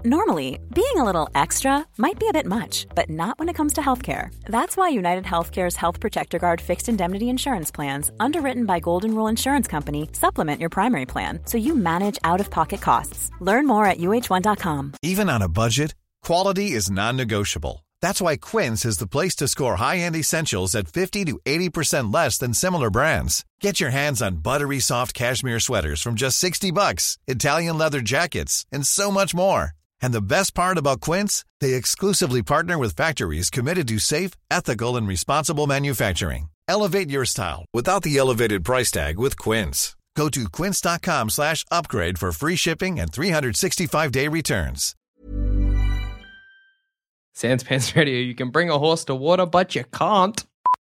Normally, being a little extra might be a bit much, but not when it comes to healthcare. That's why United Healthcare's Health Protector Guard fixed indemnity insurance plans, underwritten by Golden Rule Insurance Company, supplement your primary plan so you manage out-of-pocket costs. Learn more at uh1.com. Even on a budget, quality is non-negotiable. That's why Quince is the place to score high-end essentials at 50 to 80% less than similar brands. Get your hands on buttery soft cashmere sweaters from just $60, Italian leather jackets, and so much more. And the best part about Quince, they exclusively partner with factories committed to safe, ethical, and responsible manufacturing. Elevate your style without the elevated price tag with Quince. Go to quince.com/upgrade for free shipping and 365-day returns. Sans Pants Radio, you can bring a horse to water, but you can't.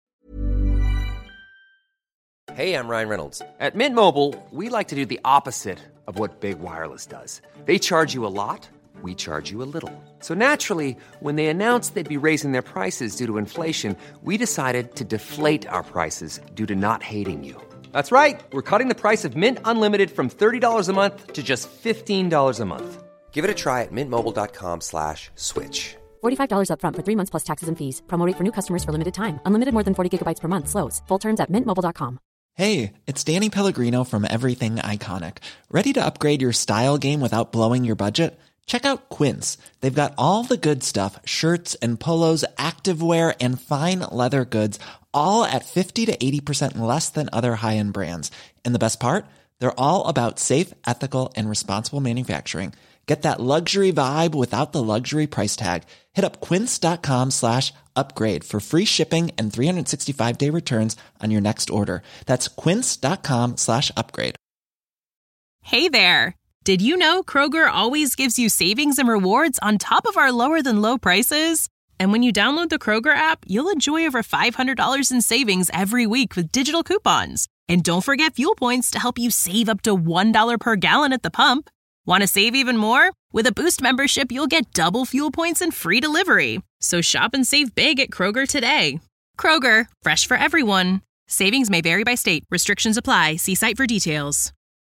Hey, I'm Ryan Reynolds. At Mint Mobile, we like to do the opposite of what Big Wireless does. They charge you a lot. We charge you a little. So naturally, when they announced they'd be raising their prices due to inflation, we decided to deflate our prices due to not hating you. That's right. We're cutting the price of Mint Unlimited from $30 a month to just $15 a month. Give it a try at mintmobile.com/switch. $45 up front for 3 months plus taxes and fees. Promo rate for new customers for limited time. Unlimited more than 40 gigabytes per month. Slows full terms at mintmobile.com. Hey, it's Danny Pellegrino from Everything Iconic. Ready to upgrade your style game without blowing your budget? Check out Quince. They've got all the good stuff, shirts and polos, activewear, and fine leather goods, all at 50 to 80% less than other high-end brands. And the best part? They're all about safe, ethical, and responsible manufacturing. Get that luxury vibe without the luxury price tag. Hit up quince.com/upgrade for free shipping and 365-day returns on your next order. That's quince.com/upgrade. Hey there. Did you know Kroger always gives you savings and rewards on top of our lower than low prices? And when you download the Kroger app, you'll enjoy over $500 in savings every week with digital coupons. And don't forget fuel points to help you save up to $1 per gallon at the pump. Want to save even more? With a Boost membership, you'll get double fuel points and free delivery. So shop and save big at Kroger today. Kroger, fresh for everyone. Savings may vary by state. Restrictions apply. See site for details.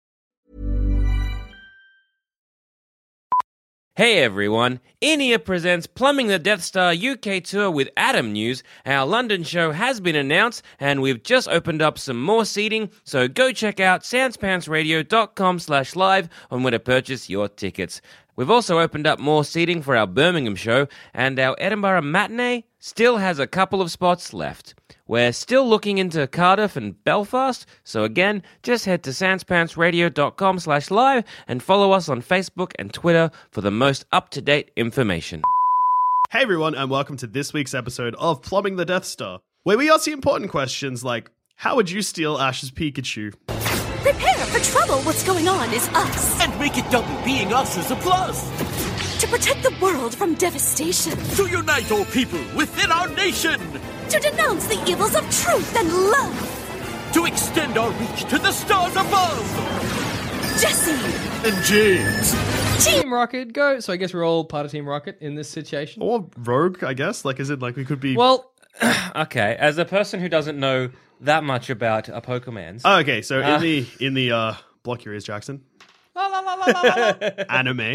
Hey everyone, In-Ear presents Plumbing the Death Star UK Tour with Adam News. Our London show has been announced and we've just opened up some more seating, so go check out sanspantsradio.com/live on where to purchase your tickets. We've also opened up more seating for our Birmingham show, and our Edinburgh matinee still has a couple of spots left. We're still looking into Cardiff and Belfast, so again, just head to sanspantsradio.com/live and follow us on Facebook and Twitter for the most up-to-date information. Hey everyone, and welcome to this week's episode of Plumbing the Death Star, where we ask the important questions like, how would you steal Ash's Pikachu? Prepare for trouble. What's going on is us. And make it double. Being us is a plus. To protect the world from devastation. To unite all people within our nation. To denounce the evils of truth and love. To extend our reach to the stars above. Jesse. And James. Team Rocket, go. So I guess we're all part of Team Rocket in this situation. Or Rogue, I guess. Like, is it like we could be... Well, okay, as a person who doesn't know that much about Pokemans... Oh, okay, so in the Block Your Ears, Jackson. La, la, la, la, la, la. Anime.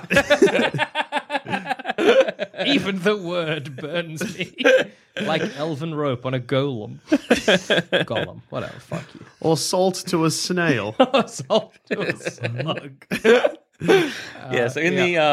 Even the word burns me. Like elven rope on a golem. Golem, whatever, fuck you. Or salt to a snail. Salt to a slug. Yeah, so in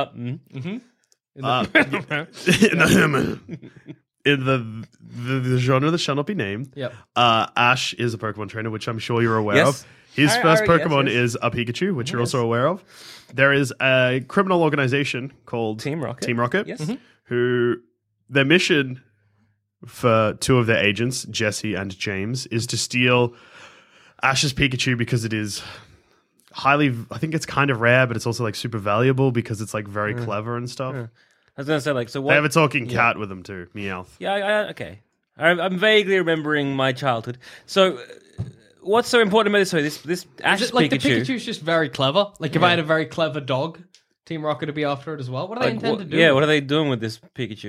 the genre that shall not be named, Yep. Ash is a Pokemon trainer, which I'm sure you're aware Yes. of. His first Pokemon yes. is a Pikachu, which you're also aware of. There is a criminal organization called Team Rocket. Yes. Who their mission for two of their agents, Jesse and James, is to steal Ash's Pikachu because it is highly, I think it's kind of rare, but it's also like super valuable because it's like very clever and stuff. I was going to say, like, so what... They have a talking cat with them too, Meowth. Yeah, okay. I'm vaguely remembering my childhood. So, what's so important about this? So, this Ash Like Pikachu... the Pikachu's just very clever. Like if I had a very clever dog, Team Rocket would be after it as well. What do they intend to do? Yeah, what are they doing with this Pikachu?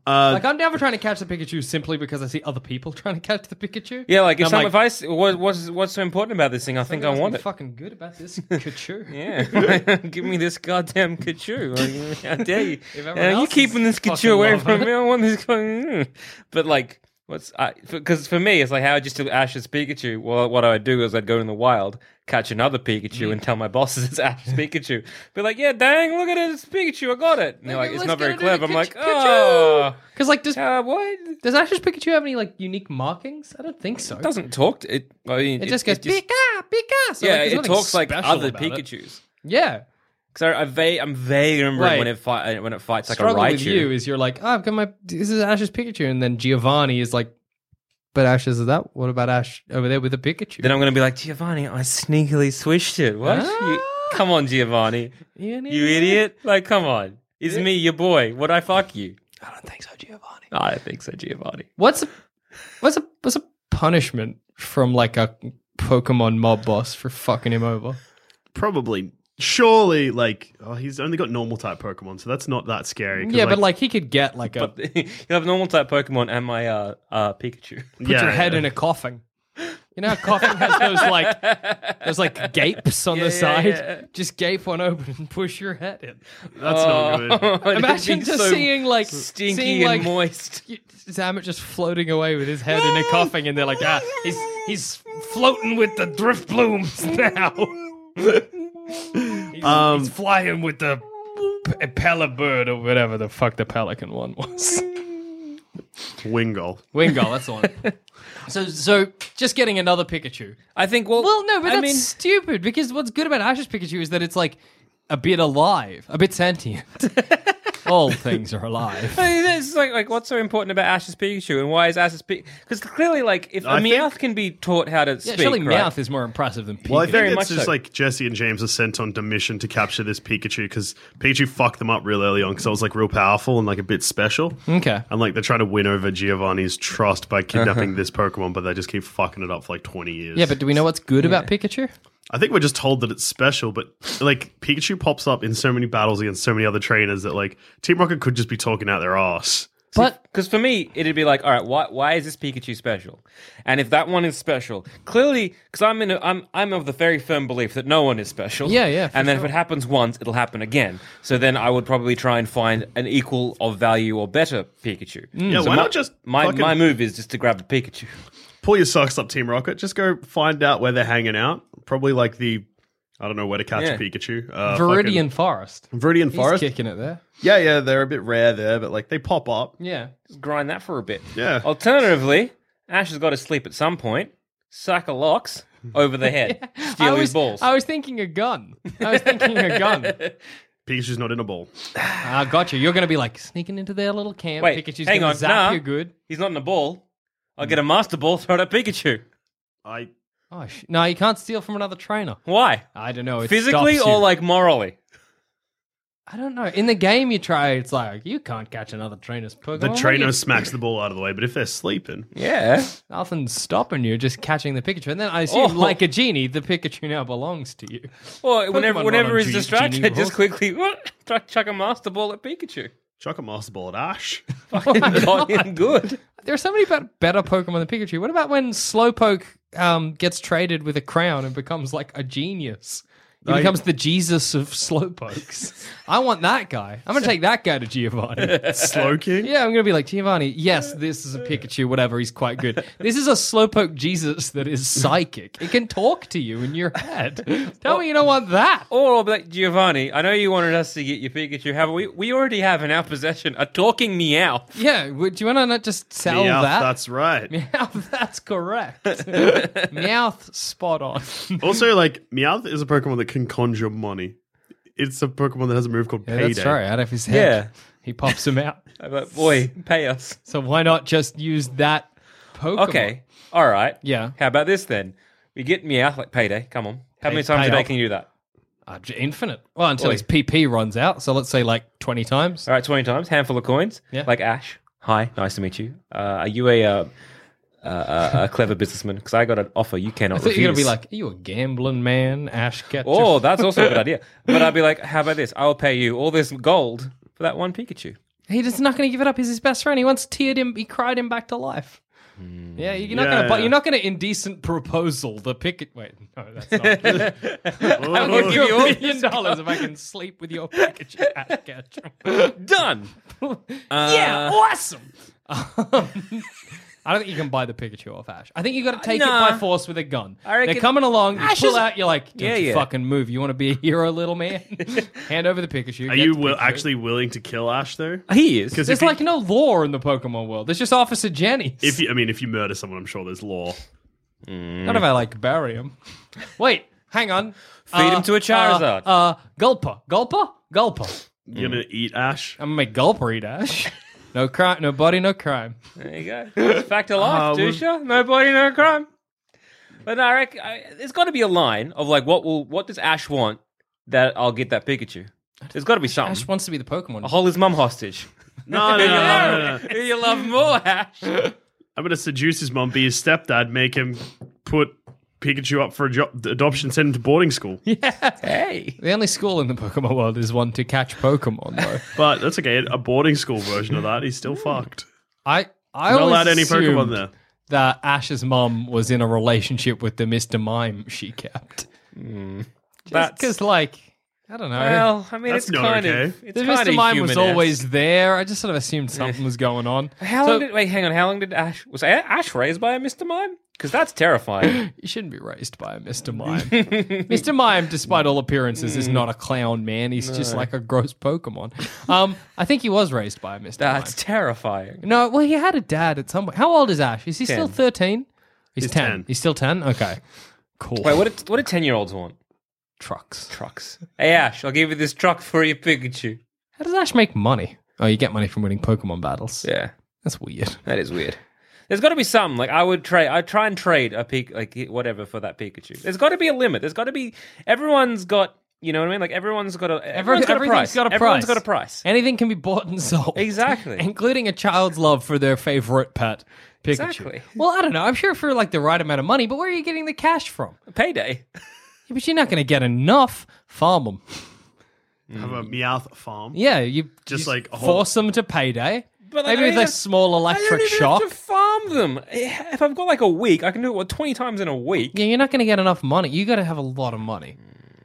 Like, I'm never trying to catch the Pikachu simply because I see other people trying to catch the Pikachu. Yeah, like if And I'm what's so important about this thing? I think I Something want must be it. fucking good about this Pikachu. Yeah, give me this goddamn Kachu. Like, how dare you? everyone You else keeping is this Kachu fucking away loving from it. me? I want this. But like, because for me, it's like how I just do Ash's Pikachu. Well, what I would do is I'd go in the wild, catch another Pikachu, and tell my bosses it's Ash's Pikachu. Be like, yeah, dang, look at it, it's Pikachu, I got it. And they're like, it's Let's not get very it in clever. a I'm like, Pikachu. oh, Because, like, does what? Ash's Pikachu have any, like, unique markings? I don't think so. It doesn't talk. It just goes, Pika, Pika. So, yeah, like, there's it nothing talks like special other about it. Pikachus. Yeah. Because I'm vague remembering Right. when it fights like Struggle a Raichu. with you is you're like, oh, I've got this is Ash's Pikachu. And then Giovanni is like, but Ash is that? What about Ash over there with a Pikachu? Then I'm going to be like, Giovanni, I sneakily switched it. What? Come on, Giovanni. You You idiot. Like, come on. It's me, your boy. Would I fuck you? I don't think so, Giovanni. I don't think so, Giovanni. What's a punishment from like a Pokemon mob boss for fucking him over? Probably. Surely, like, he's only got normal type Pokemon, so that's not that scary. 'cause, Yeah, but like he could get like a But you have normal type Pokemon and my Pikachu. put your head in a coffin. You know how coffin has those like gapes on the side? yeah. Just gape one open and push your head in. that's not good. It'd Imagine be just so seeing like stinky seeing, and like, moist. Zamet just floating away with his head in a coffin, and they're like, he's floating with the drift blooms now. He's flying with the Pelibird or whatever the fuck the pelican one was. Wingull. Wingull, that's the one. So just getting another Pikachu. I think, well, No, but I that's mean, stupid because what's good about Ash's Pikachu is that it's like a bit alive, a bit sentient. All things are alive. I mean, it's like what's so important about Ash's Pikachu and why is Ash's Pikachu? Because clearly, like, if a I think- Meowth can be taught how to Yeah, speak, surely right? Meowth is more impressive than Pikachu. Well, I think Very it's much just so. like Jesse and James are sent on a mission to capture this Pikachu because Pikachu fucked them up real early on because it was like real powerful and like a bit special. Okay. And like they're trying to win over Giovanni's trust by kidnapping this Pokemon, but they just keep fucking it up for like 20 years. Yeah, but do we know what's good about Pikachu? I think we're just told that it's special, but like Pikachu pops up in so many battles against so many other trainers that like Team Rocket could just be talking out their ass. But Because for me, it'd be like, all right, why is this Pikachu special? And if that one is special, clearly, because I'm of the very firm belief that no one is special. Yeah, for And then sure. if it happens once, it'll happen again. So then I would probably try and find an equal of value or better Pikachu. Yeah, So why my, not just my fucking- move is just to grab a Pikachu. Pull your socks up, Team Rocket. Just go find out where they're hanging out. Probably like I don't know where to catch Yeah. a Pikachu. Viridian Forest. Viridian He's Forest. kicking it there. Yeah, they're a bit rare there, but like they pop up. Yeah. Just grind that for a bit. Yeah. Alternatively, Ash has got to sleep at some point. Sack of locks over the head. Steal his balls. I was thinking a gun. Pikachu's not in a ball. I got you. You're going to be like sneaking into their little camp. Wait, Pikachu's hang going on. to zap Nah, you good. He's not in a ball. I'll get a Master Ball, throw it at Pikachu. Oh, no, you can't steal from another trainer. Why? I don't know. It Physically stops you. or like morally? I don't know. In the game, you try. It's like you can't catch another trainer's Pokemon. The What trainer are you- smacks the ball out of the way, but if they're sleeping, Yeah. Nothing's stopping you. Just catching the Pikachu, and then I assume, Oh. like a genie, the Pikachu now belongs to you. Well, Pokemon whenever run on he's distracted, genie just rules. quickly chuck a Master Ball at Pikachu. chuck a Master Ball at Ash. Fucking got him good. There are so many better Pokemon than Pikachu. What about when Slowpoke gets traded with a crown and becomes like a genius? He becomes the Jesus of Slowpokes. I want that guy. I'm going to take that guy to Giovanni. Slowking? Yeah, I'm going to be like, Giovanni, yes, this is a Pikachu, whatever, he's quite good. This is a Slowpoke Jesus that is psychic. It can talk to you in your head. Tell me you don't want that. Or I'll be like, Giovanni, I know you wanted us to get your Pikachu. However, we already have in our possession a talking Meow. Yeah, do you want to not just sell Meowth, that? that's right. Meowth, that's correct. Meowth, spot on. Also, like, Meowth is a Pokemon that can conjure money. It's a Pokemon that has a move called Yeah, Payday. that's right, out of his head. Yeah. He pops him out. I'm like, boy, pay us. So why not just use that Pokemon? Okay, all right. Yeah. How about this then? We get Meowth like Payday. Come on. How many times a day paid can you do that? Infinite. Well, until Oi. his PP runs out. So let's say like 20 times. All right, 20 times. Handful of coins. Yeah. Like Ash. Hi, nice to meet you. Are you a clever businessman? Because I got an offer you cannot I thought refuse. you were going to be like, are you a gambling man, Ash Ketchum? Oh, that's also a good idea. But I'd be like, how about this? I'll pay you all this gold for that one Pikachu. He's not going to give it up. He's his best friend. He once teared him. He cried him back to life. Yeah, you're not going to indecent proposal the Pikachu. Wait, no, that's not. I will give you $1 million if I can sleep with your Pikachu. Ash Ketchum. Done. Yeah, awesome. I don't think you can buy the Pikachu off Ash. I think you got to take it by force with a gun. They're coming along. You pull out. You're like, don't you fucking move. You want to be a hero, little man? Hand over the Pikachu. Are you actually willing to kill Ash though? He is. There's like no law in the Pokemon world. There's just Officer Jenny. If you murder someone, I'm sure there's law. Not if I like bury him. Wait, hang on. Feed him to a Charizard. Gulper. You're gonna eat Ash? I'm gonna make Gulper eat Ash. No crime, no body, no crime. There you go. It's fact of life, Dusha. No body, no crime. But no, I reckon there's got to be a line of like, what does Ash want that I'll get that Pikachu? There's got to be something. Ash wants to be the Pokemon. I'll hold his mum hostage. No. Who you love more, Ash? I'm gonna seduce his mum, be his stepdad, make him put Pikachu up for adoption, send him to boarding school. Yeah. Hey. The only school in the Pokemon world is one to catch Pokemon, though. But that's okay. A boarding school version of that, he's still fucked. I not allowed any Pokemon there. That Ash's mum was in a relationship with the Mr. Mime she kept. Just because, like, I don't know. Well, I mean, That's it's not kind okay. of. It's the kind Mr. of Mime was human-esque. always there. I just sort of assumed something was going on. How long did Ash... Was Ash raised by a Mr. Mime? Because that's terrifying. You shouldn't be raised by a Mr. Mime. Mr. Mime, despite all appearances, is not a clown man. He's just like a gross Pokemon. I think he was raised by a Mr. That's Mime. terrifying. No, well, he had a dad at some point. How old is Ash? Is he 10. still 13? He's 10. 10. He's still 10? Okay. Cool. Wait, what do 10-year-olds want? Trucks. Hey, Ash, I'll give you this truck for your Pikachu. How does Ash make money? Oh, you get money from winning Pokemon battles. Yeah. That's weird. That is weird. There's got to be something. Like, I'd try and trade a whatever for that Pikachu. There's got to be a limit. There's got to be... Everyone's got... You know what I mean? Like, everyone's got a price. Everything's got a price. Everyone's got a price. Anything can be bought and sold. Exactly. Including a child's love for their favorite pet, Pikachu. Exactly. Well, I don't know. I'm sure for like the right amount of money, but where are you getting the cash from? Payday. Yeah, but you're not going to get enough. Farm them. Have a Meowth farm. Yeah, you like a whole- force them to payday. But like, Maybe with a small electric I don't even shock. have to farm them. If I've got like a week, I can do it 20 times in a week. Yeah, you're not going to get enough money. You got to have a lot of money.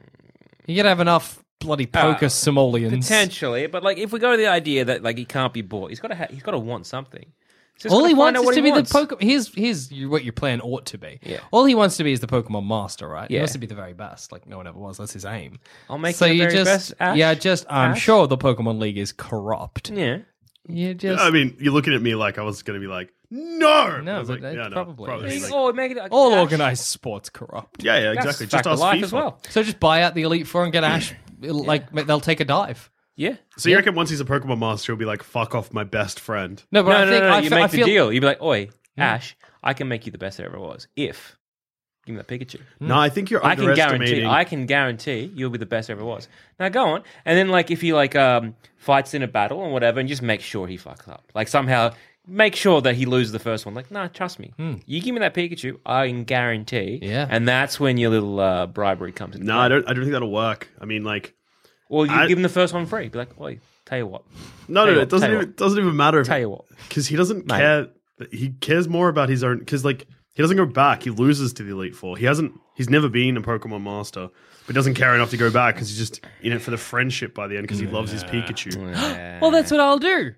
You got to have enough bloody poker simoleons. Potentially, but like if we go to the idea that like he can't be bought, he's got to want something. So All he wants find out is to be wants. the Pokemon. Here's what your plan ought to be. Yeah. All he wants to be is the Pokemon Master, right? He Yeah. wants to be the very best, like no one ever was. That's his aim. I'll make so you the you very just, best, Ash. yeah, I'm Ash? sure the Pokemon League is corrupt. Yeah. You just I mean, you're looking at me like I was going to be like, no! I no, was but like, yeah, no, probably. like- Or make it like all Ash. organized sports corrupt. yeah, That's exactly. fact Just of ask life FIFA. as well. So just buy out the Elite Four and get Ash. Like they'll take a dive. Yeah. So you reckon once he's a Pokemon Master, he'll be like, fuck off my best friend? No, but No, I think no. I You fe- I make the feel, deal. You'd be like, "Oi, Ash, I can make you the best there ever was if give me that Pikachu." No, I think you're I can underestimating. guarantee you'll be the best there ever was. Now go on, and then like if he like fights in a battle or whatever, and just make sure he fucks up. Like somehow make sure that he loses the first one. Like, nah, trust me. You give me that Pikachu, I can guarantee. Yeah. And that's when your little bribery comes in. No, I don't think that'll work. I mean, like, Well, you give him the first one free. Be like, oi, tell you what. no, Tell you it what, tell you doesn't even matter if Tell you what. because he doesn't Mate. care. He cares more about his own because like he doesn't go back. He loses to the Elite Four. He's never been a Pokemon Master, but doesn't care enough to go back because he's just in it for the friendship by the end because he loves his Pikachu. well, that's what I'll do.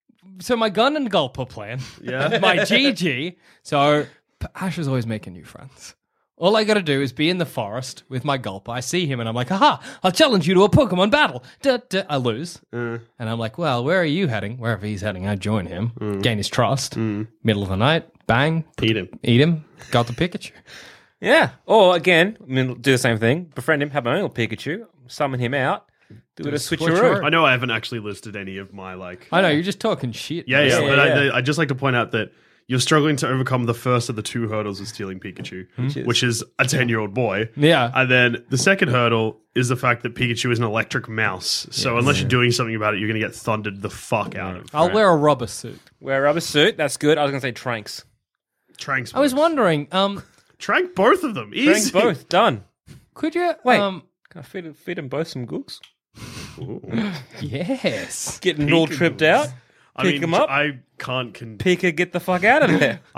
So my gun and Gulper plan. Yeah. My GG. So Ash is always making new friends. All I got to do is be in the forest with my Gulper. I see him and I'm like, haha, I'll challenge you to a Pokemon battle. Duh, duh. I lose. And I'm like, well, where are you heading? Wherever he's heading, I join him. Gain his trust. Middle of the night, bang. Eat him. Eat him. Got the Pikachu. Yeah. Or again, I mean, do the same thing. Befriend him, have my own little Pikachu, summon him out, do it a switcheroo. I know I haven't actually listed any of my like. I know, you're just talking shit. Yeah, Yeah, but yeah. I'd just like to point out that you're struggling to overcome the first of the two hurdles of stealing Pikachu, which is a 10-year-old boy. Yeah. And then the second hurdle is the fact that Pikachu is an electric mouse. So unless you're doing something about it, you're going to get thundered the fuck out of. I'll wear a rubber suit. Wear a rubber suit. That's good. I was going to say Tranks. Tranks. I was works. wondering, Trank both of them. Tranks Easy. both. Done. could you... Wait. Can I feed them both some gooks? Yes. Getting all tripped out. Pick him up. I can't. Pika, get the fuck out of there.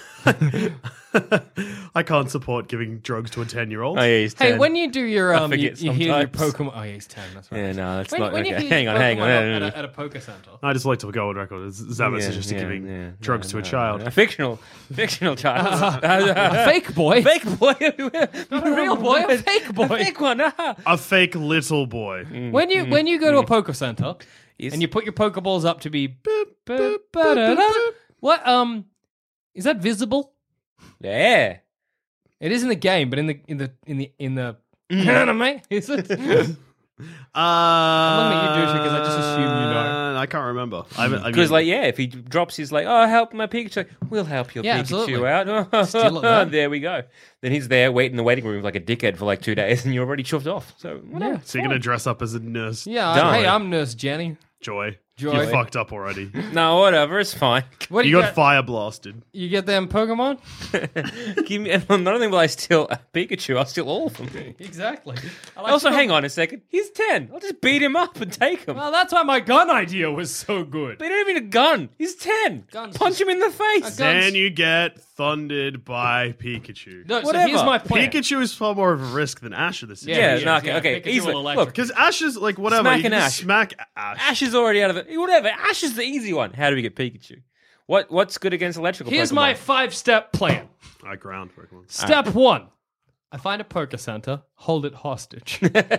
I can't support giving drugs to a 10-year-old. Oh, yeah, he's 10. Hey, when you do your I forget you hear your sometimes. Pokemon. Oh, yeah, he's 10. That's right. Yeah, no, it's When, not. when you Okay. hear your Hang on. Pokemon at a Poke Center. I just like to go on record as Zamet suggested giving drugs to a child. A fictional child. A fake boy. Fake boy. Not a real boy, a fake boy. A fake one. A fake little boy. When you go to a Poke Center Yes. and you put your Pokeballs up to be what is that visible? Yeah. It is in the game, but in the anime, is it? I'm looking at you, Dusha, because I just assume you know. I can't remember. Because, if he drops his, help my Pikachu. We'll help your Yeah, Pikachu absolutely. out. Steal it back. There we go. Then he's there waiting in the waiting room like a dickhead for 2 days, and you're already chuffed off. So, whatever. So you're going to dress up as a nurse? Yeah, Done. hey, I'm Nurse Jenny. Joy. Joy. You fucked up already. No, whatever. It's fine. What do You you got get? fire blasted. You get them Pokemon? Give me, not only will I steal a Pikachu, I'll steal all of them. Exactly. Also, hang on a second. He's 10. I'll just beat him up and take him. Well, that's why my gun idea was so good. But he don't even need a gun. He's 10. Guns Punch just- him in the face. Then you get thundered by Pikachu. No, so Whatever. here's my plan. Pikachu is far more of a risk than Ash in this Yeah, situation. no, yeah, okay, Pikachu easily. will electric. Look, Because Ash is whatever. Smack you can an just Ash. smack Ash. Ash is already out of the... Whatever. Ash is the easy one. How do we get Pikachu? What's good against electrical Here's Pokemon? my 5-step plan. Ground Pokemon. Step 1. I find a Poke Center, hold it hostage.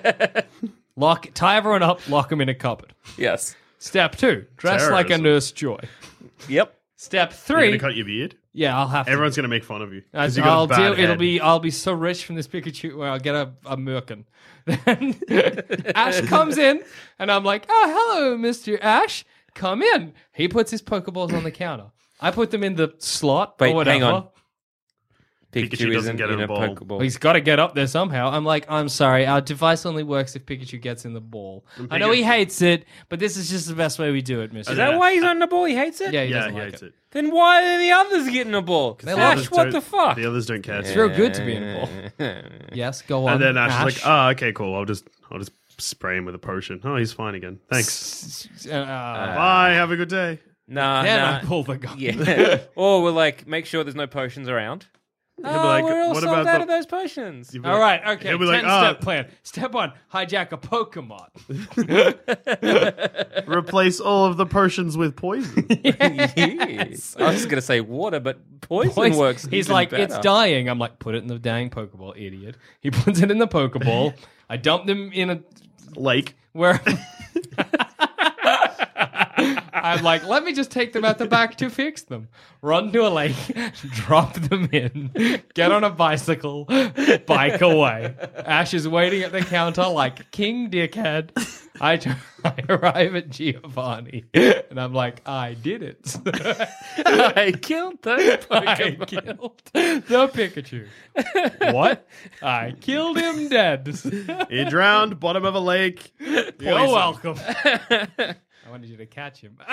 Tie everyone up, lock them in a cupboard. Yes. Step 2. Dress like a Terrorism. Nurse Joy. Yep. Step You're going 3. to cut your beard? Yeah, I'll have to. Everyone's going to make fun of you. 'cause you I'll got a bad head. I'll be so rich from this Pikachu where I'll get a Merkin. Then Ash comes in and I'm like, oh, hello, Mr. Ash. Come in. He puts his Pokeballs on the counter. I put them in the slot Wait, or whatever. hang on. Pikachu doesn't get in in a a ball. Pokeball. He's got to get up there somehow. I'm like, I'm sorry, our device only works if Pikachu gets in the ball. I know he hates it, but this is just the best way we do it, Mr. Is that why he's on the ball? He hates it? Yeah, he Yeah, doesn't he like hates it. Then why are the others getting a ball? They love Ash, it. what the fuck? The others don't care. It's real good to be in a ball. Yes, go on. And then Ash is like, oh, okay, cool. I'll just spray him with a potion. Oh, he's fine again. Thanks. Bye. Have a good day. Nah, then nah. I pull the gun. Yeah. Or we'll make sure there's no potions around. He'll be like, we're all what sold about out the- of those potions. You'll be All like- right, okay. He'll be like, 10-step plan. Step 1, hijack a Pokemon. replace all of the potions with poison. Yes. I was just going to say water, but poison works. He's even like, better. it's dying. I'm like, put it in the dang Pokeball, idiot. He puts it in the Pokeball. I dump them in a... Lake. Where... I'm like, let me just take them out the back to fix them. Run to a lake, drop them in, get on a bicycle, bike away. Ash is waiting at the counter like King Dickhead. I arrive at Giovanni, and I'm like, I did it. I killed those I killed the Pikachu. What? I killed him dead. He drowned, bottom of a lake. You're Poison. welcome. I wanted you to catch him.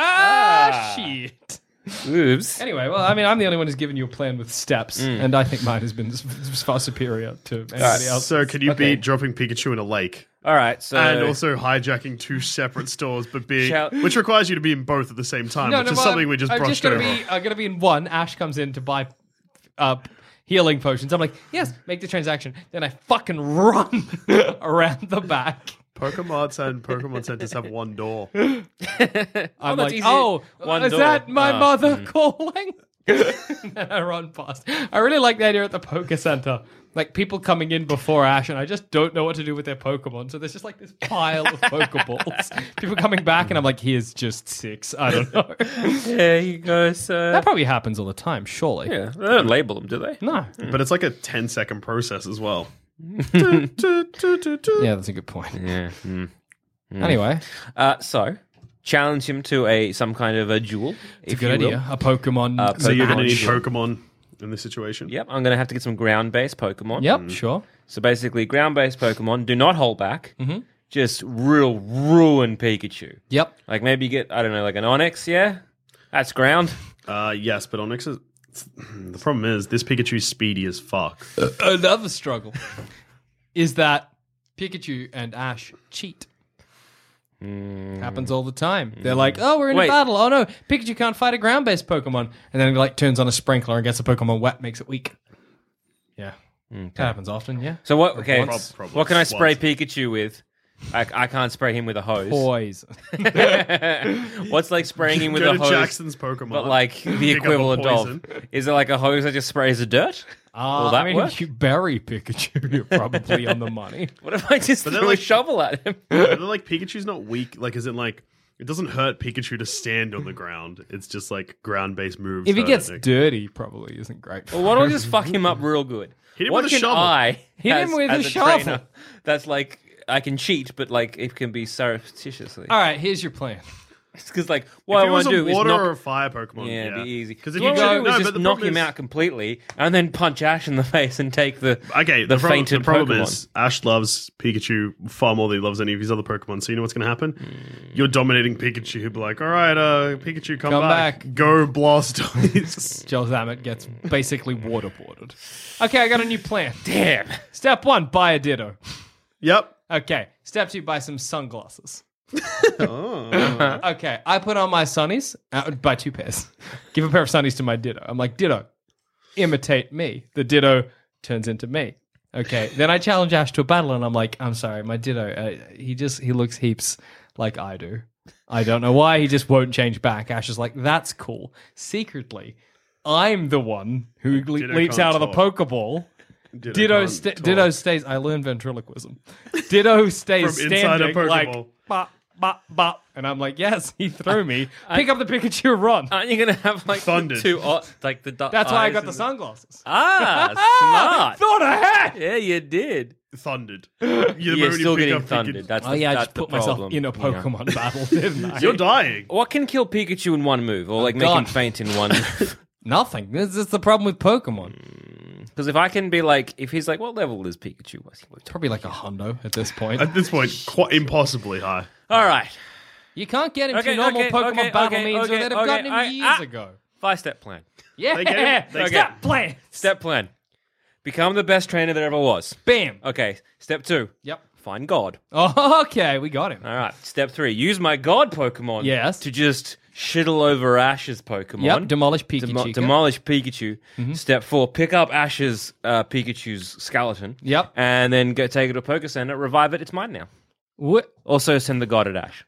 Shit. Oops. Anyway, well, I mean, I'm the only one who's given you a plan with steps, and I think mine has been far superior to anybody else. So can you beat dropping Pikachu in a lake? All right, so... And also hijacking 2 separate stores, but Shall- which requires you to be in both at the same time, which is well, something we just I'm brushed gonna over. I'm going to be in one. Ash comes in to buy healing potions. I'm like, yes, make the transaction. Then I fucking run around the back. Pokemon and Pokemon centers have one door. I'm that's like, easy. oh, One is door. that my mother calling? And then I run past. I really like the idea at the Poke Center. Like people coming in before Ash, and I just don't know what to do with their Pokemon. So there's just like this pile of Pokeballs. People coming back, and I'm like, here's just 6. I don't know. There you go, sir. That probably happens all the time, surely. Yeah, they don't label them, do they? No. But it's like a 10-second process as well. Yeah, that's a good point. Yeah. Anyway, So, challenge him to some kind of a duel. it's a good idea. A Pokemon. So you're going to need Pokemon. Pokemon in this situation? Yep, I'm going to have to get some ground-based Pokemon. Yep, sure. So basically, ground-based Pokemon do not hold back. Just ruin Pikachu. Yep. Like maybe you get, I don't know, like an Onix, yeah? That's ground. Yes, but Onyx is... The problem is, this Pikachu's speedy as fuck. Another struggle is that Pikachu and Ash cheat. Happens all the time. They're like, oh, we're in a battle. Oh no, Pikachu can't fight a ground-based Pokemon. And then it like turns on a sprinkler and gets a Pokemon wet, makes it weak. Yeah. That happens often, yeah. So what? Okay, Probably what can I spray once. Pikachu with? I can't spray him with a hose. Poison. What's like spraying him with Go a to hose? Jackson's Pokemon. But like the pick up a equivalent poison. of, is it like a hose that just sprays the dirt? Will that I mean, work? you bury Pikachu, you're probably on the money. What if I just But they're threw like- a shovel at him? They're like Pikachu's not weak. Like, is it like it doesn't hurt Pikachu to stand on the ground? It's just like ground-based moves. If he hurt gets it. dirty, probably isn't great. Well, why don't I just fuck him up real good? Hit him what with a can shovel. I Hit him with as a shovel. trainer that's like I can cheat, but like it can be surreptitiously. All right, here's your plan. Because like what if I it want was to a do is water knock. or a fire Pokemon, Yeah, it'd be easy. Because if What you I go, want to do is but just the knock problem him is- out completely, and then punch Ash in the face and take the Okay, fainted the problem Pokemon. is Ash loves Pikachu far more than he loves any of his other Pokemon. So you know what's going to happen? You're dominating Pikachu. He'll be like, "All right, Pikachu, come back. Go Blastoise." Joel Zammett gets basically waterboarded. Okay, I got a new plan. Damn. Step 1, buy a Ditto. Yep. Okay, step 2, buy some sunglasses. Okay, I put on my sunnies, buy 2 pairs. Give a pair of sunnies to my Ditto. I'm like, Ditto, imitate me. The Ditto turns into me. Okay, then I challenge Ash to a battle, and I'm like, I'm sorry, my Ditto, he looks heaps like I do. I don't know why, he just won't change back. Ash is like, that's cool. Secretly, I'm the one who leaps can't out of the talk. Pokeball. Ditto Ditto stays. I learned ventriloquism. Ditto stays From inside a standing like Pokeball. bop, bop, bop, and I'm like, yes, he threw me. Pick up the Pikachu, and run. Aren't you gonna have like Thundered. two like the That's why I eyes got the and sunglasses. smart. Thought ahead. Yeah, you did. Thundered. You're still getting thundered. That's Oh the, yeah, I that's just the put myself problem. in a You know. Pokemon battle, didn't I? You're dying. What can kill Pikachu in one move, or like make him God. faint in one move? Nothing. This is the problem with Pokemon. Because if I can be like, if he's like, what level is Pikachu? Probably like a hundo at this point. At this point, quite impossibly high. All right, You can't get him Okay, to normal okay, Pokemon okay, battle okay, means, okay, or they'd have okay, gotten him alright, years ago. 5-step plan. Yeah, They get him. step plan. Step plan: become the best trainer there ever was. Bam. Okay. Step 2: Yep. find God. Oh, okay, we got him. All right. Step 3: use my God Pokemon. Yes. To just shittle over Ash's Pokemon. Yep, demolish Pikachu. Demolish Pikachu. Step 4: pick up Ash's Pikachu's skeleton. Yep. And then go take it to a Poke Center, revive it. It's mine now. What? Also, send the God at Ash.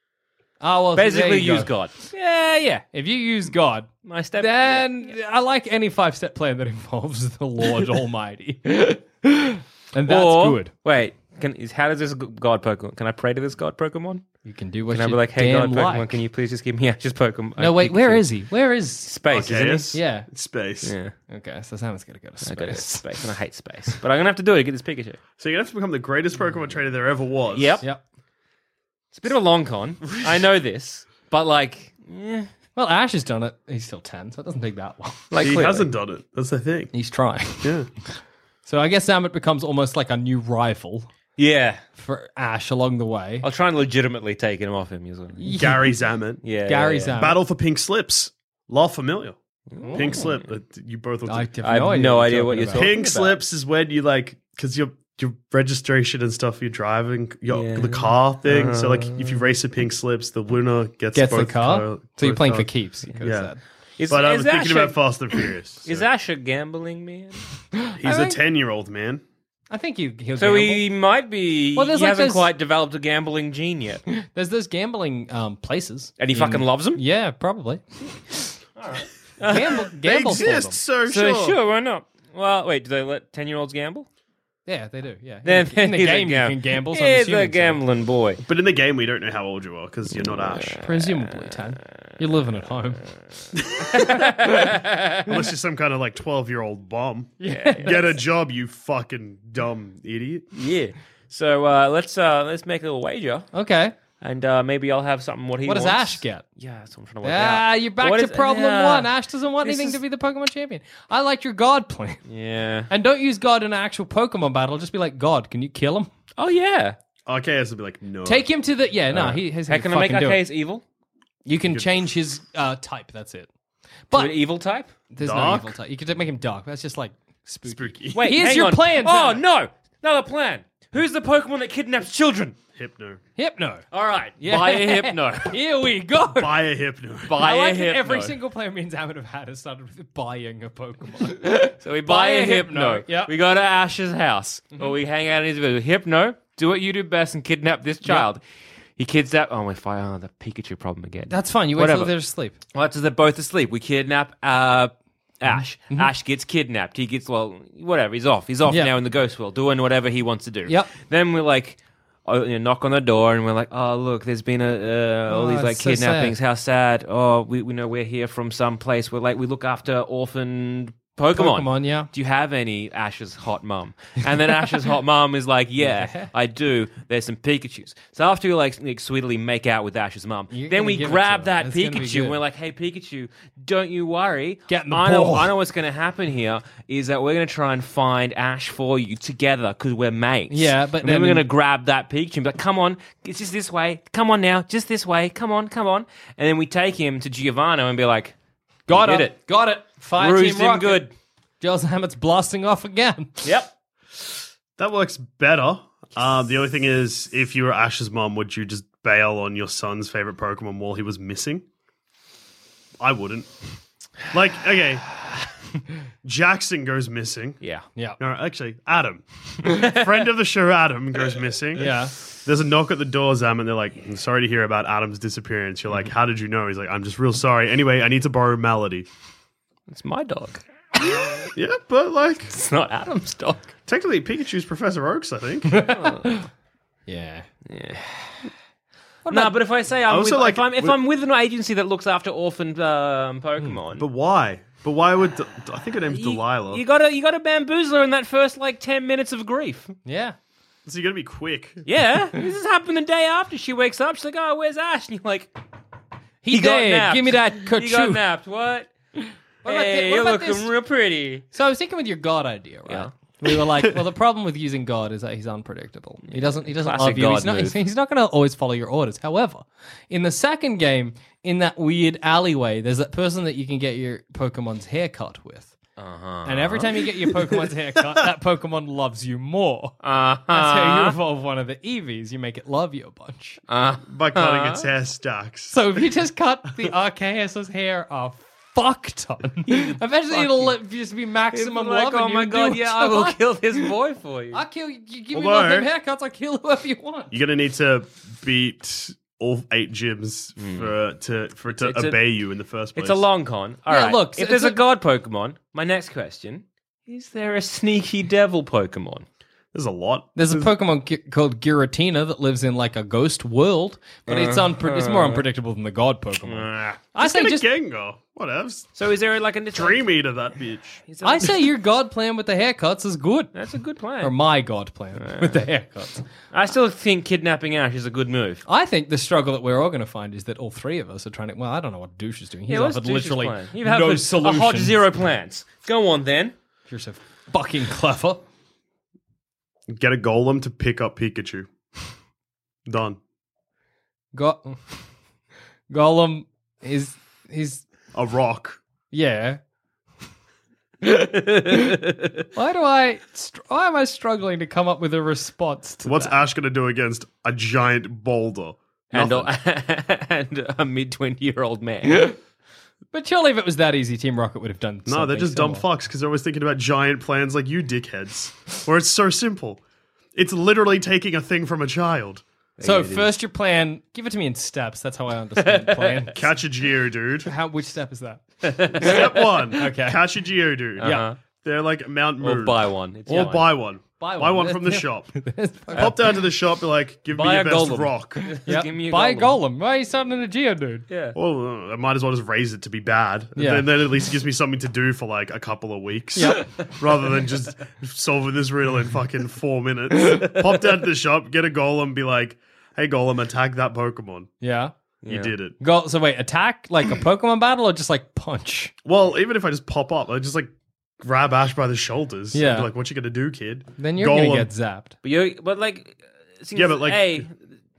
Oh, well, there Basically, you use go. God. Yeah. If you use God, My step. then I like any 5-step plan that involves the Lord Almighty. And that's Or- good. Wait. How does this God Pokemon? Can I pray to this God Pokemon? You can do what Can I you be like, hey God damn Pokemon, like. can you please just give me Ash's Pokemon? No, wait, where is he? Where is... Space, Okay, isn't Yeah. it's space. he? Yeah. Okay, so Samus got to go to I got space. space, and I hate space. But I'm gonna have to do it to get this Pikachu. So you have to become the greatest Pokemon trainer there ever was. Yep. Yep. It's a bit of a long con. I know this, but like, Well, Ash has done it. He's still 10, so it doesn't take that long. like He clearly. hasn't done it. That's the thing. He's trying. Yeah. So I guess Samus becomes almost like a new rival Yeah, for Ash along the way. I'll try and legitimately take him off him. As well. Gary Zammit. Yeah, Gary yeah. Zammit. Battle for Pink Slips. La Familia. Pink Slip. You both look I at. have I have no idea what you're talking talking Pink about. Slips is when you like, because your registration and stuff you're driving, Yeah. the car thing. So like, if you race a Pink Slips, the winner gets Gets the both car. So you're both playing for cars. keeps. You could Yeah. have said. Is, But I is was thinking Ash about a, Fast and Furious. Is so. Ash a gambling man? He's a 10-year-old man. I think he'll So gamble. he might be. Well, there's he like hasn't those- quite developed a gambling gene yet, There's those gambling places. and he fucking loves them. Yeah, probably. All right. They Gamble for exist, them. so So sure. sure, why not? Well, wait, do they let 10-year-olds gamble? Yeah, they do. Yeah. Then in the he's a game, you can gamble. So I'm He's assuming a gambling boy. But in the game, we don't know how old you are because you're not Ash. So. Presumably 10. You're living at home. Unless you're some kind of like 12-year-old bum. Yeah. Get a job, you fucking dumb idiot. Yeah. So let's make a little wager, Okay. and maybe I'll have something what he What does wants. Ash get? Yeah, that's what I'm trying to work out. You're back What to is- problem yeah. one. Ash doesn't want This anything is- to be the Pokemon champion. I liked your God plan. Yeah. And don't use God in an actual Pokemon battle. Just be like, God, can you kill him? Oh yeah. RKS would be like, no. Take him to the... Yeah, no, he's How can I make Arceus evil? You can change his type. That's it. To But an evil type? there's Dark? no evil type. You can make him dark. That's just like spooky. Spooky. Wait, Here's hang your on. plan, Oh Zach. no, another plan. Who's the Pokemon that kidnaps children? Hypno. Hypno. All right, Yeah. buy a Hypno. Here we go. Buy a Hypno. Buy I a like that Hypno. every single player means I would have had has started with buying a Pokemon. So we buy a Hypno. Yep. We go to Ash's house, or we hang out in his village. Hypno, do what you do best and kidnap this child. He kidnaps. Oh, the Pikachu problem again. That's fine. You wait Whatever. till they're asleep. Well, they're both asleep. We kidnap Ash. Ash gets kidnapped. He gets, whatever. He's off. He's off Yeah. now in the ghost world, doing whatever he wants to do. Yep. Then we're like, knock on the door, and we're like, oh, look, there's been all these it's so kidnappings. sad. How sad. Oh, we know we're here from some place where we look after orphaned Pokemon. Yeah. Do you have any Ash's hot mum? And then Ash's hot mum is like, yeah, I do. There's some Pikachus. So after we sweetly make out with Ash's mum, You're then gonna we give it grab to her. that It's gonna be Pikachu and good. we're like, hey, Pikachu, don't you worry. Get in the I ball. know what's going to happen here is that we're going to try and find Ash for you together because we're mates. Yeah, but and then then- we're going to grab that Pikachu and be like, come on, it's just this way. Come on now, just this way. Come on. And then we take him to Giovanna and be like, Got did it. it. Got it. Fire Bruised Team him Rocket. good. Gels Hammett's blasting off again. Yep. That works better. The only thing is, if you were Ash's mom, would you just bail on your son's favorite Pokemon while he was missing? I wouldn't. Okay, Jackson goes missing. Yeah. Yeah. No, actually, Adam. Friend of the show, Adam, goes missing. Yeah. There's a knock at the door, Zam, and they're like, I'm sorry to hear about Adam's disappearance. You're like, how did you know? He's like, I'm just real sorry. Anyway, I need to borrow Melody. It's my dog. Yeah, but It's not Adam's dog. technically Pikachu's Professor Oak's, I think. Yeah. No, but if I say I'm also with, like- if I'm with an agency that looks after orphaned Pokemon, But why? But why would... I think her name's Delilah. you gotta bamboozle her in that first 10 minutes of grief. Yeah. So you got to be quick. Yeah, this has happened the day after she wakes up. She's like, "Oh, where's Ash?" And you're like, He got dead. napped. Give me that "He got Kachu. napped." What? about Hey, thi- what you're about looking this? real pretty. So I was thinking with your God idea, right? Yeah. We were like, well, the problem with using God is that he's unpredictable. He doesn't Classic love you. God He's not, move. he's not going to always follow your orders. However, in the second game, in that weird alleyway, there's that person that you can get your Pokemon's haircut with. And every time you get your Pokemon's haircut, that Pokemon loves you more. That's how you evolve one of the Eevees. You make it love you a bunch. By cutting its hair stacks. So if you just cut the Arceus's hair a fuck ton, eventually it'll just be maximum Like, love. oh and my you god, do yeah, what I you will want. kill this boy for you. I'll kill you. You give me Although- one of them haircuts, I'll kill whoever you want. You're going to need to beat all 8 gyms for it to It's a- obey you in the first place. It's a long con. All Yeah, right. look, if it's there's a a- god Pokemon, my next question: is there a sneaky devil Pokemon? There's a lot. There's a Pokemon called Giratina that lives in like a ghost world, but it's more unpredictable than the god Pokemon. I say Get a just Gengar. Whatevs. So is there a Dream Eater, that bitch. I say your god plan with the haircuts is good. That's a good plan. Or my god plan with the haircuts. I still think kidnapping Ash is a good move. I think the struggle that we're all going to find is that all three of us are trying to. Well, I don't know what Douche is doing. He's what's offered Douche's literally plan? You've no had solution. a hot zero plans. Go on then. You're so fucking clever. Get a Golem to pick up Pikachu. Done. Golem is he's A rock. yeah. Why am I struggling to come up with a response to What's that? Ash going to do against a giant boulder? And Nothing. and a mid-20-year-old man. But surely if it was that easy, Team Rocket would have done No, they're something just dumb similar. fucks because they're always thinking about giant plans like you dickheads. Where it's so simple. It's literally taking a thing from a child. So first your plan, give it to me in steps. That's how I understand plan. Catch a Geodude. Which step is that? Step 1. Okay. Catch a Geodude. Yeah. They're like Mount Moon. Or buy one. It's Or fine. buy one. Buy Buy one. one from the shop. There's- Pop down to the shop, be like, give me Buy your a best Golem. rock. Yep. Give me a Buy a Golem. Golem. Why are you starting in a Geodude? Yeah. Well, I might as well just raise it to be bad. Yeah. Then at least it gives me something to do for like a couple of weeks. Yep. Rather than just solving this riddle in fucking 4 minutes. Pop down to the shop, get a Golem, be like, hey Golem, attack that Pokemon. Yeah. You did it. So wait, attack like a Pokemon battle or just like punch? Well, even if I just pop up, I just like grab Ash by the shoulders. Yeah. And be like, what you gonna do, kid? Then you're Golem. gonna get zapped. Yeah, but, like- hey,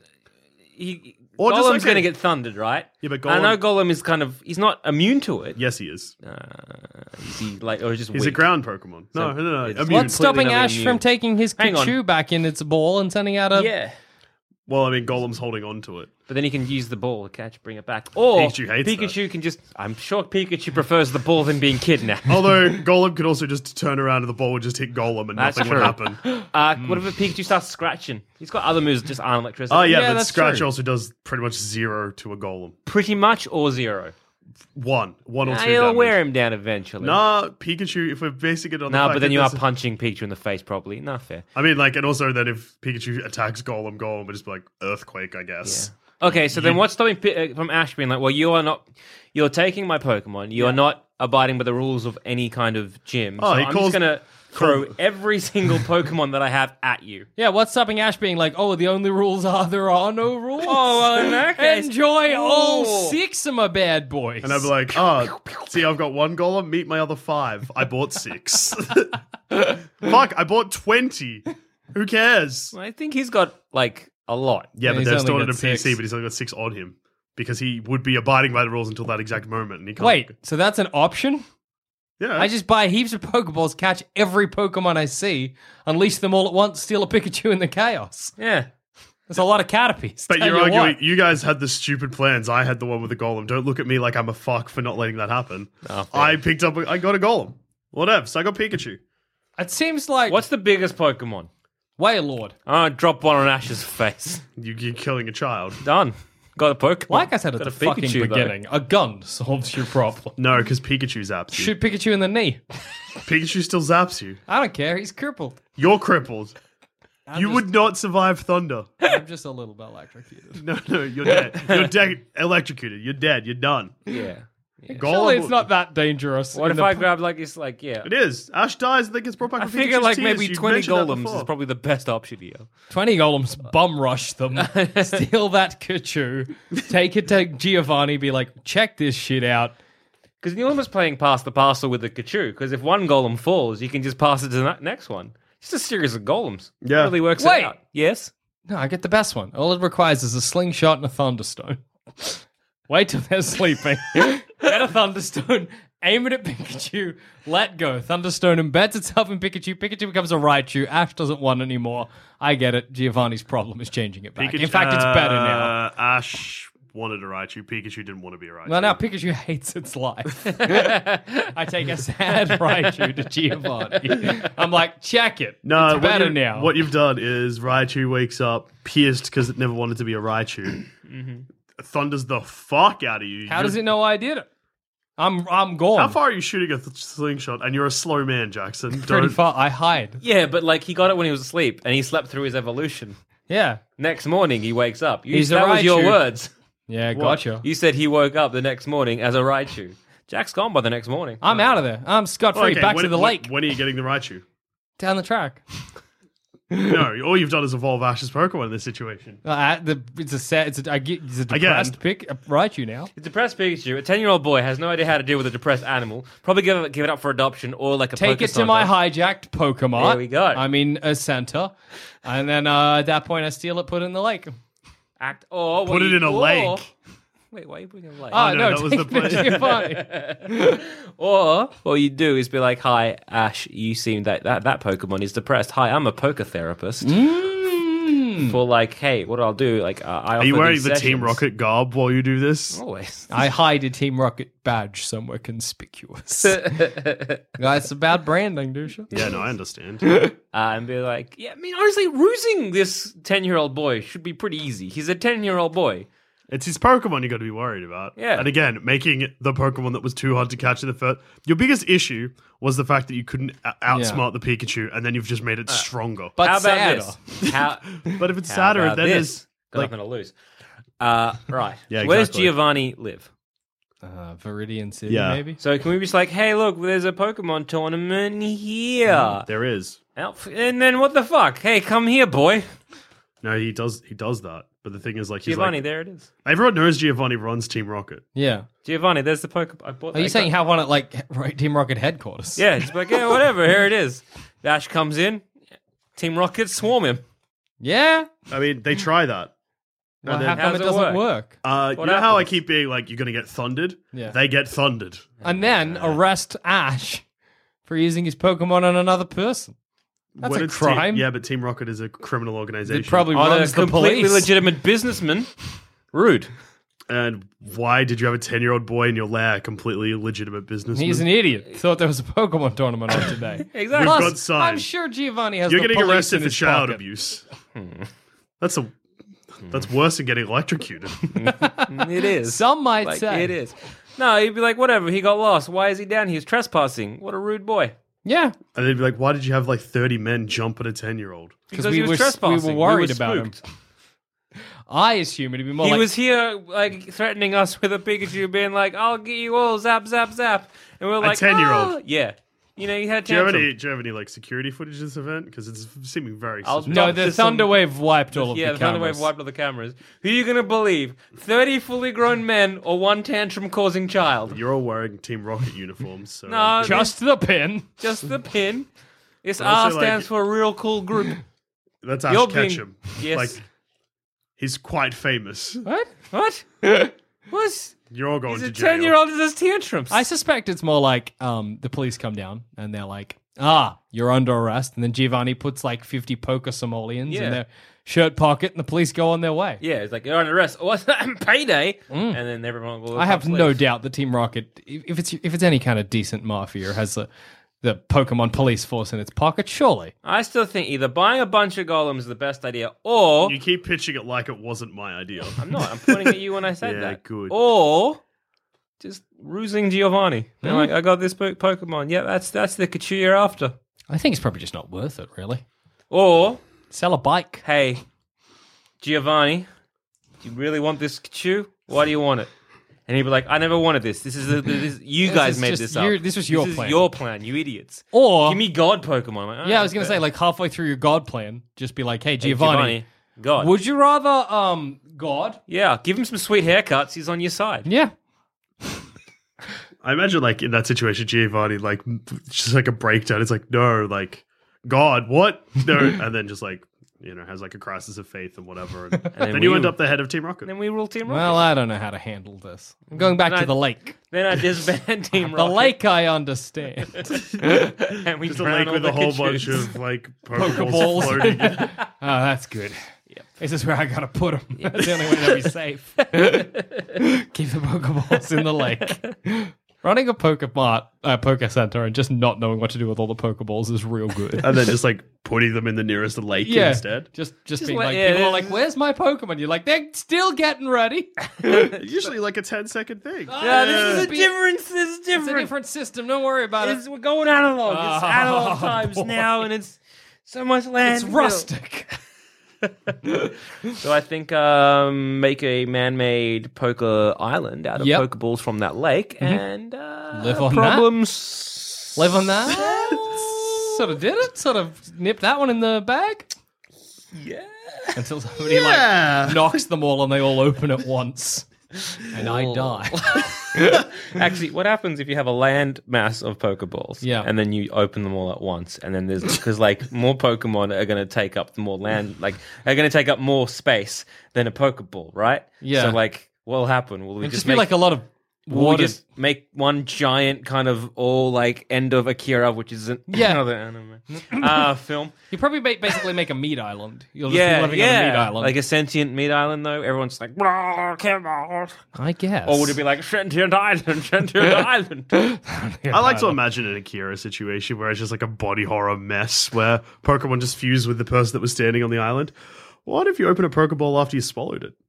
Or just Golem's like going to a- get thundered, right? Yeah, but I know Golem... Golem is he's not immune to it. Yes, he is. Is he or just He's a weak? ground Pokemon. No, it's- immune. What's stopping completely Ash immune. from taking his Hang on. Kachu back in its ball and sending out a... Yeah. Well, I mean, Golem's holding on to it. But then he can use the ball to catch, bring it back. Or Pikachu hates Pikachu can just... I'm sure Pikachu prefers the ball than being kidnapped. Although Golem could also just turn around and the ball would just hit Golem and That's nothing true. would happen. What if Pikachu starts scratching? He's got other moves that just aren't electricity. Oh, yeah, Yeah, but that's Scratch true. also does pretty much 0 to a Golem. Pretty much or 0. 1 or 2 You'll damage. wear him down eventually. Nah, Pikachu, if we're basing it on the No, fact but then that you are there's- punching Pikachu in the face probably. Not fair. I mean, like, and also then if Pikachu attacks Golem would just be like Earthquake, I guess. Okay, so then what's stopping from Ash being like, well, you're taking my Pokemon, you're not abiding by the rules of any kind of gym, Oh, so he I'm calls- just going to throw every single Pokemon that I have at you. Yeah, what's stopping Ash being like, oh, the only rules are there are no rules? Oh, well, in that case... Enjoy all Ooh. 6 of my bad boys. And I'd be like, oh, see, I've got 1 Golem, meet my other 5. I bought 6. Fuck, I bought 20. Who cares? I think he's got, like, a lot. Yeah, but he's they're only stored in got a PC, 6. but he's only got 6 on him. Because he would be abiding by the rules until that exact moment. And he can't. Wait, so that's an option? Yeah. I just buy heaps of Pokeballs, catch every Pokemon I see, unleash them all at once, steal a Pikachu in the chaos. Yeah. There's a lot of Caterpies. But tell you're you arguing, what. you guys had the stupid plans. I had the one with the Golem. Don't look at me like I'm a fuck for not letting that happen. Oh, fair. I got a Golem. Whatever. So I got Pikachu. It seems like... What's the biggest Pokemon? Wailord. Drop one on Ash's face. You're killing a child. Done. Got a Pokemon. Like I said at Got the a fucking Pikachu, though. beginning, a gun solves your problem. No, because Pikachu zaps you. Shoot Pikachu in the knee. Pikachu still zaps you. I don't care, he's crippled. You're crippled. You would not survive thunder. I'm just a little bit electrocuted. No, you're dead. You're dead. Electrocuted. You're dead. You're done. Yeah. Surely it's not that dangerous. What in if the I po- grab, like, it's like, yeah. It is. Ash dies and then gets brought back I with figure, Pikachu's like, tears. maybe You've 20 mentioned that golems before. is probably the best option here. 20 golems, bum rush them, steal that Kachu, take it to Giovanni, be like, check this shit out. Because you're almost playing pass the parcel with the Kachu, because if one golem falls, you can just pass it to the next one. It's a series of golems. Yeah. It really works Wait. out. Yes? No, I get the best one. All it requires is a slingshot and a thunderstone. Wait till they're sleeping. Get a thunderstone, aim it at Pikachu, let go. Thunderstone embeds itself in Pikachu. Pikachu becomes a Raichu. Ash doesn't want anymore. I get it. Giovanni's problem is changing it back. In fact, it's better now. Ash wanted a Raichu. Pikachu didn't want to be a Raichu. Well, now Pikachu hates its life. I take a sad Raichu to Giovanni. I'm like, check it. No, it's better now. What you've done is Raichu wakes up pissed because it never wanted to be a Raichu. Thunders the fuck out of you. How does it know I did it? I'm gone. How far are you shooting a slingshot? And you're a slow man, Jackson. Pretty Don't- far. I hide. Yeah, but, like, he got it when he was asleep, and he slept through his evolution. Yeah. Next morning, he wakes up. He's a that was your Raichu. words. Yeah, What? gotcha. You said he woke up the next morning as a Raichu. Jack's gone by the next morning. I'm out of there. I'm scot-free. Okay, Back when- to the when- lake. When are you getting the Raichu? Down the track. No, all you've done is evolve Ash's Pokemon in this situation. It's a depressed pick. Raichu now. A depressed Pikachu, a 10-year-old boy, has no idea how to deal with a depressed animal. Probably give it up for adoption or like a Take it to Pokestop. my hijacked Pokemon. There we go. I mean, a center. And then at that point, I steal it, put it in the lake. Put it in a lake. Wait, why are you putting it in a lake? Oh, no, no, that was take the it to Giovanni. Or what you do is be like, "Hi, Ash, you seem that Pokemon is depressed. Hi, I'm a poker therapist." For like, hey, what I'll do? Like, I Are you offer wearing these the Team sessions. Rocket garb while you do this? Always. I hide a Team Rocket badge somewhere conspicuous. It's about branding, douche. Yeah, no, I understand. And be like, yeah, I mean, honestly, rusing this 10-year-old boy should be pretty easy. He's a 10-year-old boy. It's his Pokemon you got to be worried about. Yeah. And again, making the Pokemon that was too hard to catch in the first. Your biggest issue was the fact that you couldn't outsmart the Pikachu, and then you've just made it stronger. But How about sadder. this? But if it's How sadder, about then this? there's Got like nothing to lose. Right. Yeah, Where does exactly. Giovanni live? Viridian City, Yeah. maybe? So can we be just like, hey, look, there's a Pokemon tournament here. there is. And then what the fuck? Hey, come here, boy. No, he does that. But the thing is, like, he's Giovanni, like, there it is. everyone knows Giovanni runs Team Rocket. Yeah. Giovanni, there's the Pokemon. Are you saying have one at, like, Team Rocket headquarters? Yeah, just like, yeah, whatever, here it is. Ash comes in, Team Rocket, swarm him. Yeah? I mean, they try that. Well, And how then- come How it does it doesn't work? work? You know how I happens? keep being like, you're going to get thundered? Yeah. They get thundered. And then arrest Ash for using his Pokemon on another person. That's When a it's crime. but Team Rocket is a criminal organization. It probably Oh, they're runs the completely police. legitimate businessmen. Rude. And why did you have a 10-year-old boy in your lair? Completely illegitimate businessman. He's an idiot. Thought there was a Pokemon tournament on today. Exactly. We've Plus, got signs. I'm sure Giovanni has You're the getting police arrested in for his child pocket. abuse. That's worse than getting electrocuted. It is. Some might Like, say. it is. No, he'd be like, whatever, he got lost. Why is he down here? He's trespassing. What a rude boy. Yeah. And they'd be like, why did you have like 30 men jump at a 10-year-old? Because he was trespassing. we were worried about him. spooked. I assume it'd be more He like... was here, like, threatening us with a Pikachu, being like, I'll get you all, zap, zap, zap. And we were like, 10-year-old. "Ah." Yeah. You know, he had a Do you have tantrum. any like security footage of this event? Because it's seeming very I'll suspicious. No, dump the to some- Thunderwave wiped all of Yeah, the the Thunderwave cameras. wiped all the cameras. Who are you going to believe? 30 fully grown men or one tantrum-causing child? You're all wearing Team Rocket uniforms, so No, Just the pin. just the pin. This But R also, like- stands for a real cool group. that's Ash You're being- Ketchum. Yes. Like, he's quite famous. What? What? What? You're all going He's to a jail. 10-year-old that does tantrums. I suspect it's more like the police come down and they're like, you're under arrest. And then Giovanni puts like 50 poker simoleons Yeah. in their shirt pocket and the police go on their way. Yeah, it's like, you're under arrest. What's that? Payday. And then everyone will... I have no doubt that Team Rocket, if it's any kind of decent mafia, has the Pokemon police force in its pocket, surely. I still think either buying a bunch of golems is the best idea, or... You keep pitching it like it wasn't my idea. I'm not. I'm pointing at you when I said Yeah, that. good. Or just rusing Giovanni. Being like, I got this Pokemon. Yeah, that's the Pikachu you're after. I think it's probably just not worth it, really. Or, Sell a bike. hey, Giovanni, do you really want this Pikachu? Why do you want it? And he'd be like, I never wanted this. You This guys is made just this up. this was your plan. This is your plan, you idiots. Or, Give me God Pokemon. I'm like, yeah, I was going to okay. say, like halfway through your God plan, just be like, hey, Hey, Giovanni, God. would you rather God? Yeah, give him some sweet haircuts. He's on your side. Yeah. I imagine, like, in that situation, Giovanni, like, just like a breakdown. It's like, no, like, God, what? No. And then just like, you know, has like a crisis of faith and whatever. And then you end up the head of Team Rocket. Then we rule Team Rocket. Well, I don't know how to handle this. I'm going back Then to I- the lake. Then I disband Team The Rocket. lake, I understand. And we Just a drown lake all with the a whole Pikachus. bunch of, like, Pokeballs. Pokeballs floating. Oh, that's good. This is where I gotta put them. That's the only way to be safe. Keep the Pokeballs in the lake. Running a Poke Center and just not knowing what to do with all the Pokeballs is real good. And then just like putting them in the nearest lake Yeah, instead. just being let- like, yeah, people are yeah. like, "Where's my Pokemon?" You're like, "They're still getting ready." Usually like a 10-second thing. Yeah, this is a Be- difference. This is It's a different. different system. Don't worry about it. We're going analog. It's analog times boy. now, and it's so much land. It's to rustic. So I think make a man-made poker island out of Yep. Pokeballs from that lake, and Live on problems. Live on that. Sort of did it. Sort of nipped that one in the bag. Yeah. Until somebody like knocks them all and they all open at once. And I die. Actually, what happens if you have a land mass of Pokeballs? Yeah. And then you open them all at once, and then there's because like more Pokemon are going to take up more land, like are going to take up more space than a Pokeball, right? Yeah. So like, what'll happen? Will we It'd just just be make, like a lot of will we water. just make one giant kind of all like end of Akira, which is another anime film? You probably basically make a meat island. You'll just be Yeah, living on a meat yeah, island. like a sentient meat island though. Everyone's like, "Blah, come on." I guess. Or would it be like sentient island, sentient island? I like to imagine an Akira situation where it's just like a body horror mess where Pokemon just fused with the person that was standing on the island. What if you open a Pokeball after you swallowed it?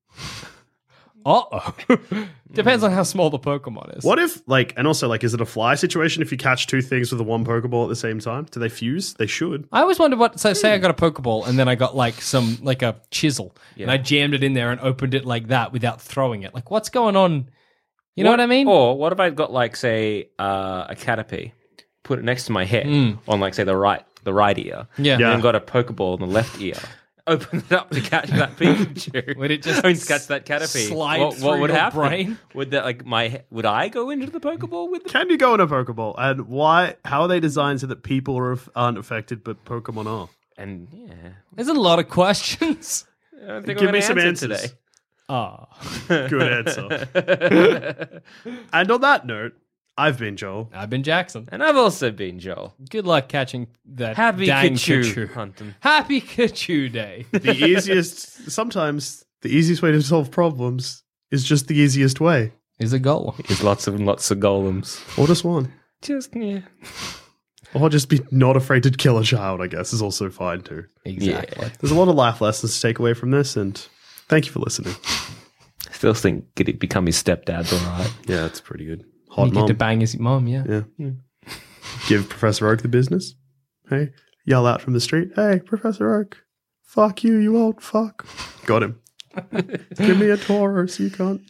Uh-oh. Depends on how small the Pokemon is. What if, like, and also, like, is it a fly situation if you catch two things with the one Pokeball at the same time? Do they fuse? They should. I always wondered what. So, say I got a Pokeball and then I got like a chisel and I jammed it in there and opened it like that without throwing it. Like, what's going on? You know what I mean? Or what if I got like, say, a Caterpie, put it next to my head on, like, say, the right ear, Yeah. and Yeah. then got a Pokeball in the left ear. Open it up to catch that Pikachu. Would it just Don't catch that Caterpie? slide what through would your happen? brain? Would that like would I go into the Pokeball with the Can you go in a Pokeball? And why? How are they designed so that people aren't affected, but Pokemon are? and yeah? There's a lot of questions. I don't think Give I'm me gonna some answer answers. today. Oh. Good answer. And on that note, I've been Joel. I've been Jackson. And I've also been Joel. Good luck catching that Happy dang Kachu hunting. Happy Kachu Day. Sometimes the easiest way to solve problems is just the easiest way. Is a goal. There's lots of golems. Or just one. Yeah. Or just be not afraid to kill a child, I guess, is also fine too. Exactly. Yeah. There's a lot of life lessons to take away from this, and thank you for listening. Still think could it become his stepdad's all right. Yeah, that's pretty good. Hot You mom. get to bang his mom, yeah. Yeah. Give Professor Oak the business. Hey, yell out from the street. Hey, Professor Oak. Fuck you, you old fuck. Got him. Give me a Taurus, you can't.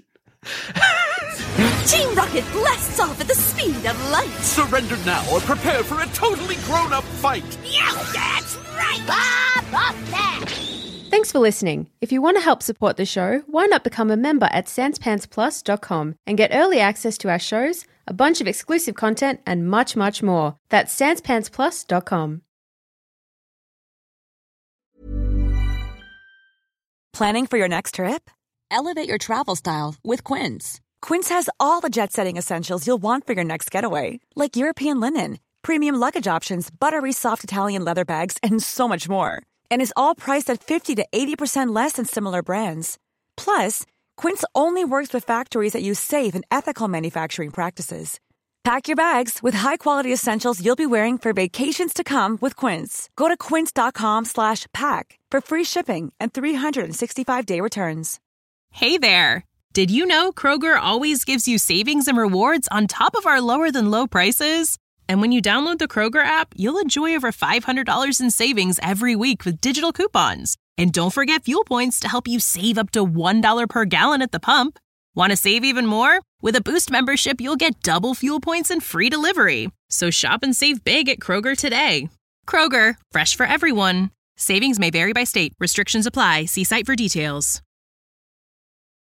Team Rocket blasts off at the speed of light. Surrender now or prepare for a totally grown-up fight. Yeah, that's right. Bob up there. Thanks for listening. If you want to help support the show, why not become a member at sanspantsplus.com and get early access to our shows, a bunch of exclusive content, and much, much more. That's sanspantsplus.com. Planning for your next trip? Elevate your travel style with Quince. Quince has all the jet-setting essentials you'll want for your next getaway, like European linen, premium luggage options, buttery soft Italian leather bags, and so much more. And is all priced at 50 to 80% less than similar brands. Plus, Quince only works with factories that use safe and ethical manufacturing practices. Pack your bags with high-quality essentials you'll be wearing for vacations to come with Quince. Go to quince.com/pack for free shipping and 365-day returns. Hey there! Did you know Kroger always gives you savings and rewards on top of our lower than low prices? And when you download the Kroger app, you'll enjoy over $500 in savings every week with digital coupons. And don't forget fuel points to help you save up to $1 per gallon at the pump. Want to save even more? With a Boost membership, you'll get double fuel points and free delivery. So shop and save big at Kroger today. Kroger, fresh for everyone. Savings may vary by state. Restrictions apply. See site for details.